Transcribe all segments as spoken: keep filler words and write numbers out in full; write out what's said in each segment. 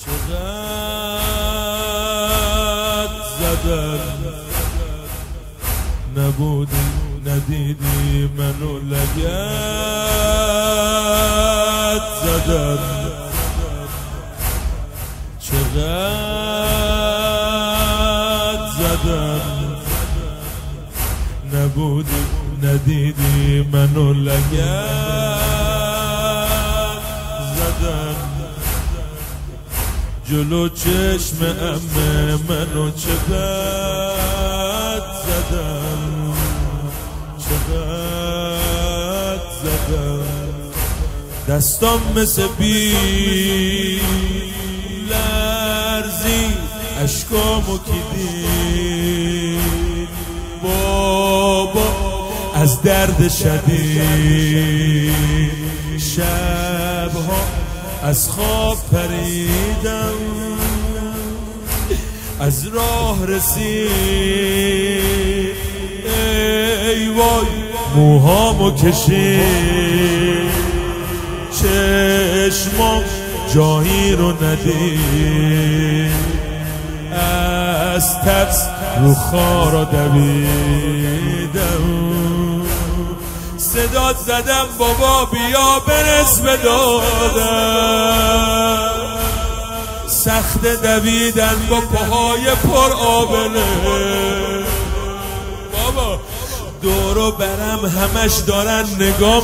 چقدر زدن نبودی ندیدی منو لگد زدن چقدر زدن نبودی ندیدی منو لگد زدن جلو چشم عمه منو چقدر زدن چقدر زدن دستام مثل بی لرزی اشکامو کدید بابا از درد شدید شبها از خواب پریدم از راه رسید ای وای موهامو کشید چشمام جایی رو ندید از ترس رو خارا دویدم صدات زدم بابا بیا برس به دادم سخت دویدن با پاهای پر آبله بابا دورو برم همش دارن نگاه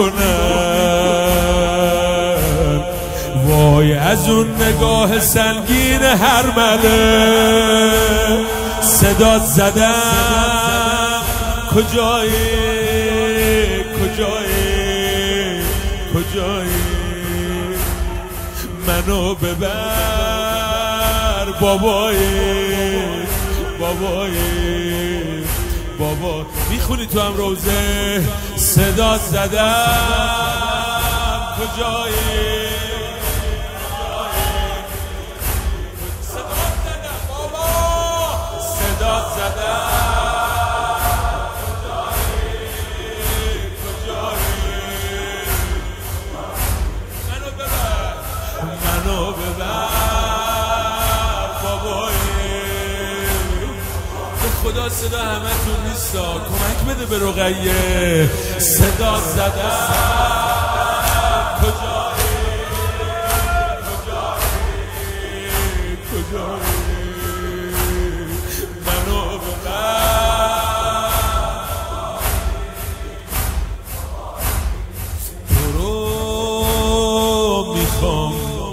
میکنن وای از اون نگاه سنگین هرمله صدات زدم کجایی کجایی کجایی منو ببر بابایی بابایی بابا میخونی تو هم روزه صدات زدم کجایی صدات زدم بابا صدات زدم منو ببر بابایی به خدا صدا همه تون نیستا کمک بده به رقیه صدا زدم کجایی کجایی کجایی منو ببر تو رو میخوام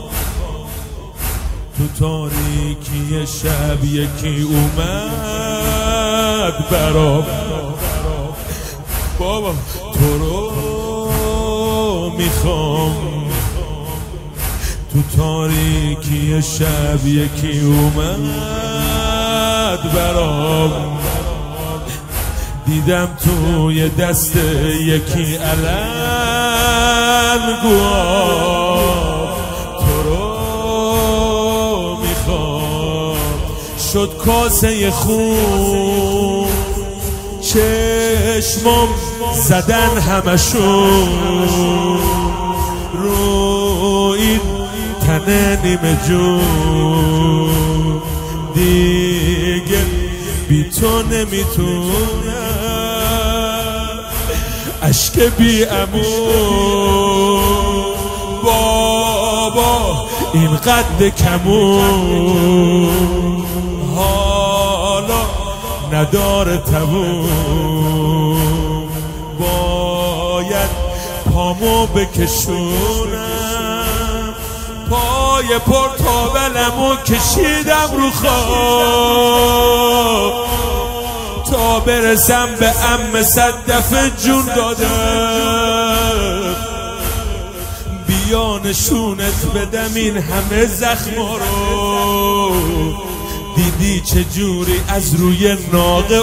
تو تاریکی شب یکی اومد برام بابا تو رو میخوام تو تاریکی شب یکی اومد برام دیدم توی دست یکی علم گواه شد کاسه خون چشمم زدن همشون رو این تنه نیمه جون دیگه بی تو نمیتونم اشک بی امون بابا این قد کمون حالا نداره تموم باید پامو بکشونم پای پرتابلمو کشیدم رو خواب تا برسم به عمه صد دفعه جون دادم بیا نشونت بدم این همه زخما رو دیدی چجوری از روی ناقه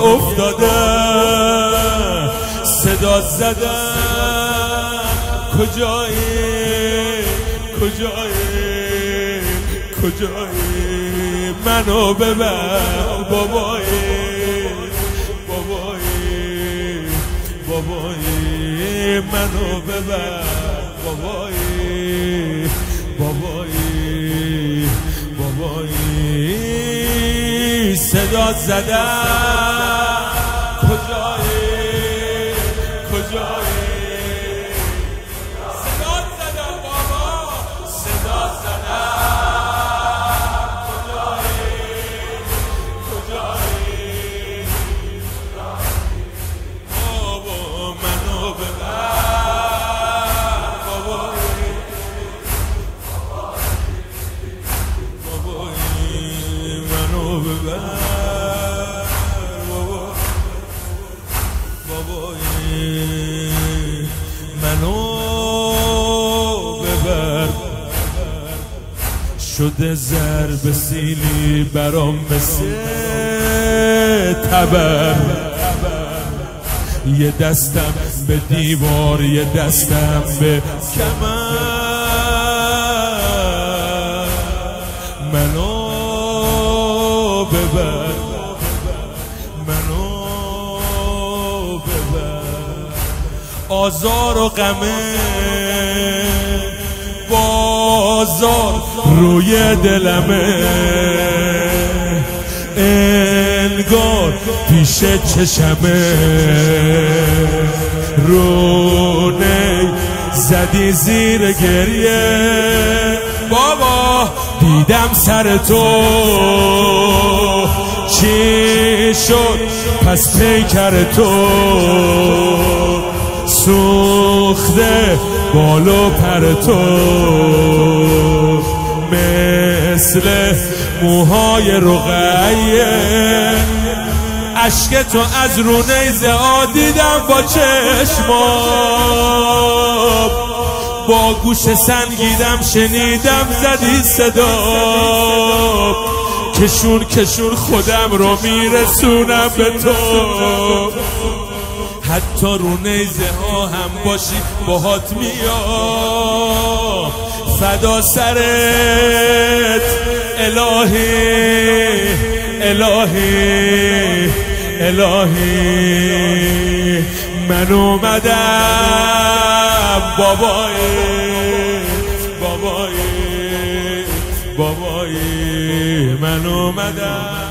افتادم صدا زدم کجایی کجایی کجایی منو ببر بابایی بابایی بابایی منو ببر بابایی بابایی بابایی صدا زدم کجایی کجایی صدا زدم بابا صدا زدم کجایی کجایی بابا منو ببر بابایی بابایی منو ببر منو ببر شده ضرب سیلی برام مثل تبر یه دستم به دیوار یه دستم به کمر منو ببر منو آزار و غمه بازار روی دلمه انگار پیش چشمه رونه زدی زیر گریه بابا دیدم سر تو چی شد پس پیکر تو سوخته بال و پر تو مثل موهای رقیه اشک تو از رو نیزه ها دیدم با چشمام با گوش سنگیدم شنیدم زدی صدا کشون کشون خودم رو میرسونم به تو حتی رو نیزه ها هم باشی باهات میام فدا سرت الهی الهی الهی من اومدم بابایی بابایی بابایی من اومدم